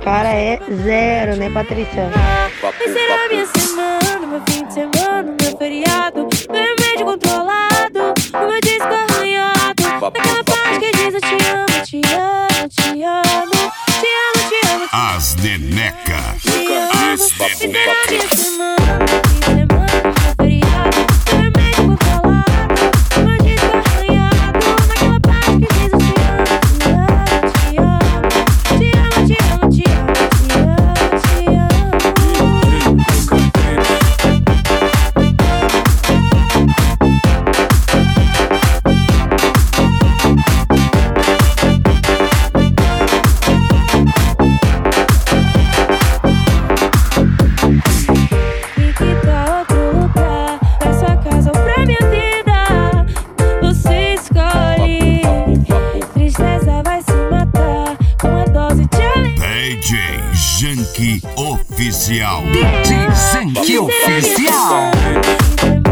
cara é zero, né, Patrícia? Vai ser a minha semana, meu fim de semana, meu feriado, meu remédio controlado, o meu disco arranhado, naquela parte que diz eu te amo, te amo, te amo, te amo, te amo, te amo. As Neneca. Te amo. As Vai ser a Neneca. minha semana, meu fim de semana, meu feriado, meu remédio controlado, o meu disco arranhado, naquela parte que diz eu te amo, te amo, te amo, te amo, te amo, te amo, te amo, te amo. Fique pra outro lugar, pra sua casa ou pra minha vida. Você escolhe. Tristeza vai se matar com uma dose de alegria. DJ Janky Oficial. DJ Janky Oficial.